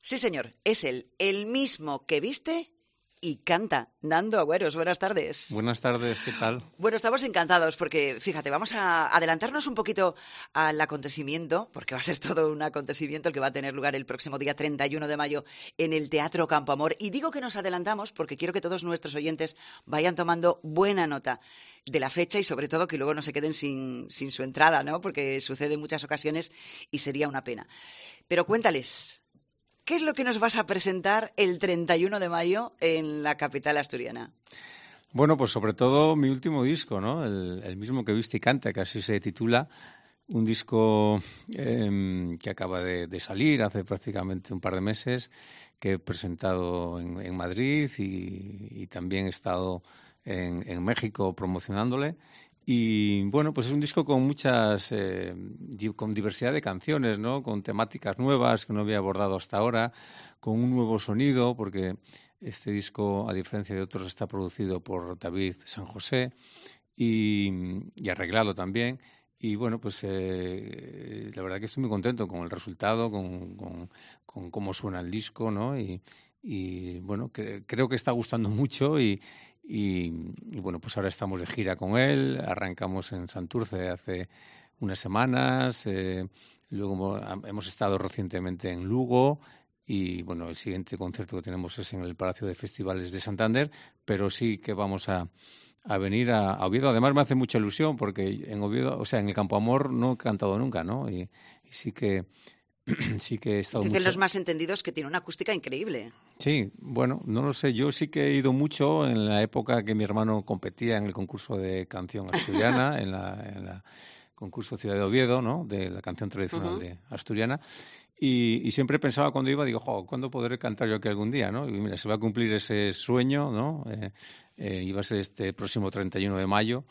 Sí, señor, es él, el mismo que viste y canta. Nando Agüeros, buenas tardes. Buenas tardes, ¿qué tal? Bueno, estamos encantados porque, fíjate, vamos a adelantarnos un poquito al acontecimiento, porque va a ser todo un acontecimiento el que va a tener lugar el próximo día 31 de mayo en el Teatro Campo Amor. Y digo que nos adelantamos porque quiero que todos nuestros oyentes vayan tomando buena nota de la fecha y sobre todo que luego no se queden sin su entrada, ¿no? Porque sucede en muchas ocasiones y sería una pena. Pero cuéntales, ¿qué es lo que nos vas a presentar el 31 de mayo en la capital asturiana? Bueno, pues sobre todo mi último disco, ¿no? El mismo que viste y canta, que así se titula. Un disco que acaba de salir hace prácticamente un par de meses, que he presentado en Madrid y también he estado en México promocionándole. Y bueno, pues es un disco con con diversidad de canciones, ¿no? Con temáticas nuevas que no había abordado hasta ahora, con un nuevo sonido, porque este disco, a diferencia de otros, está producido por David San José y arreglado también. Y bueno, pues la verdad que estoy muy contento con el resultado, con cómo suena el disco, ¿no? Y bueno, creo que está gustando mucho y bueno, pues ahora estamos de gira con él, arrancamos en Santurce hace unas semanas, luego hemos estado recientemente en Lugo y bueno, el siguiente concierto que tenemos es en el Palacio de Festivales de Santander, pero sí que vamos a venir a Oviedo. Además me hace mucha ilusión porque en Oviedo, o sea, en el Campo Amor no he cantado nunca, ¿no? Y sí que he estado Dicen mucho. los más entendidos que tiene una acústica increíble. Sí, bueno, no lo sé. Yo sí que he ido mucho en la época que mi hermano competía en el concurso de canción asturiana, en la concurso Ciudad de Oviedo, ¿no? De la canción tradicional de asturiana. Y siempre pensaba cuando iba, digo, ¿cuándo podré cantar yo aquí algún día, no? Y mira, se va a cumplir ese sueño, ¿no? Iba a ser este próximo 31 de mayo.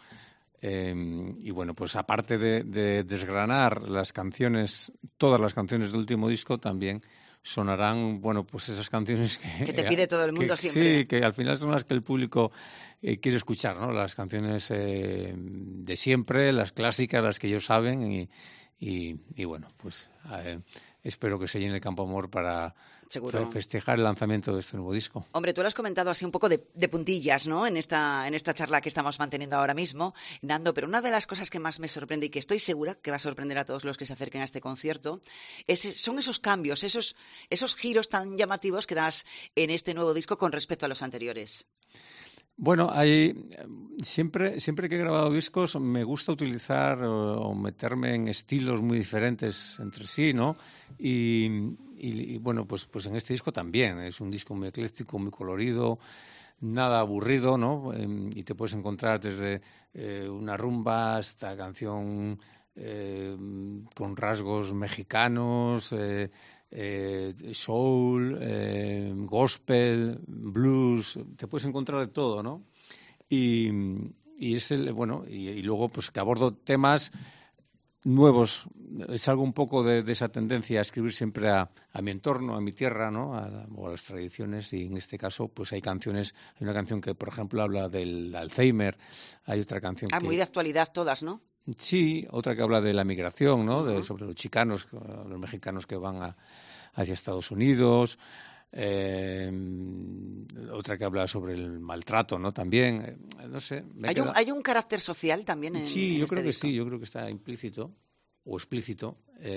Y bueno, pues aparte de desgranar las canciones, todas las canciones del último disco, también sonarán, bueno, pues esas canciones Que te pide todo el mundo siempre. Sí, que al final son las que el público quiere escuchar, ¿no? Las canciones de siempre, las clásicas, las que ellos saben y bueno, pues espero que se llene el Campo Amor para festejar el lanzamiento de este nuevo disco. Hombre, tú lo has comentado así un poco de puntillas, ¿no? En esta charla que estamos manteniendo ahora mismo, Nando, pero una de las cosas que más me sorprende y que estoy segura que va a sorprender a todos los que se acerquen a este concierto son esos cambios, esos giros tan llamativos que das en este nuevo disco con respecto a los anteriores. Bueno, siempre que he grabado discos me gusta utilizar o meterme en estilos muy diferentes entre sí, ¿no? Y bueno, pues en este disco también. Es un disco muy ecléctico, muy colorido, nada aburrido, ¿no? Y te puedes encontrar desde una rumba hasta canción con rasgos mexicanos, soul, gospel, blues, te puedes encontrar de todo, ¿no? Y es bueno, y luego pues que abordo temas nuevos. Salgo un poco de esa tendencia a escribir siempre a mi entorno, a mi tierra, ¿no? O a las tradiciones, y en este caso pues hay una canción que por ejemplo habla del Alzheimer, hay otra canción muy de actualidad todas, ¿no? Sí, otra que habla de la migración, ¿no? Sobre los chicanos, los mexicanos que van hacia Estados Unidos. Otra que habla sobre el maltrato, ¿no? También, no sé. ¿Hay un carácter social también en Sí, yo creo que disco? sí, yo creo que está implícito o explícito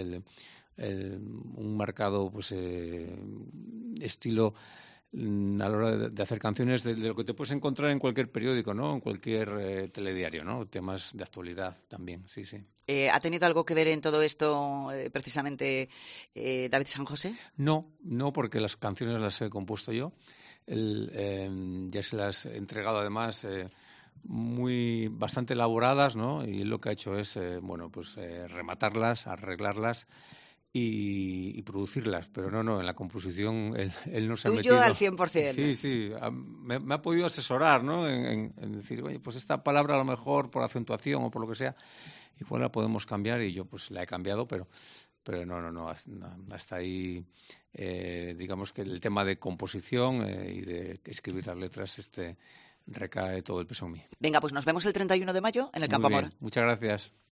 un marcado pues estilo a la hora de hacer canciones de lo que te puedes encontrar en cualquier periódico, ¿no? En cualquier telediario, ¿no? Temas de actualidad también, sí, sí. ¿Ha tenido algo que ver en todo esto precisamente David San José? No, porque las canciones las he compuesto yo. Ya se las he entregado además bastante elaboradas, ¿no? Y lo que ha hecho es, bueno, pues rematarlas, arreglarlas y producirlas, pero no, en la composición él no se ha metido. Tuyo al 100%. Sí, me ha podido asesorar, ¿no? En decir, oye, pues esta palabra a lo mejor por acentuación o por lo que sea, igual la podemos cambiar, y yo pues la he cambiado, pero no, hasta ahí, digamos que el tema de composición y de escribir las letras recae todo el peso en mí. Venga, pues nos vemos el 31 de mayo en el Campo Amor. Muchas gracias.